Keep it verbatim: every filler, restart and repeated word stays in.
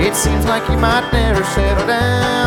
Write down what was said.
It seems like you might never settle down.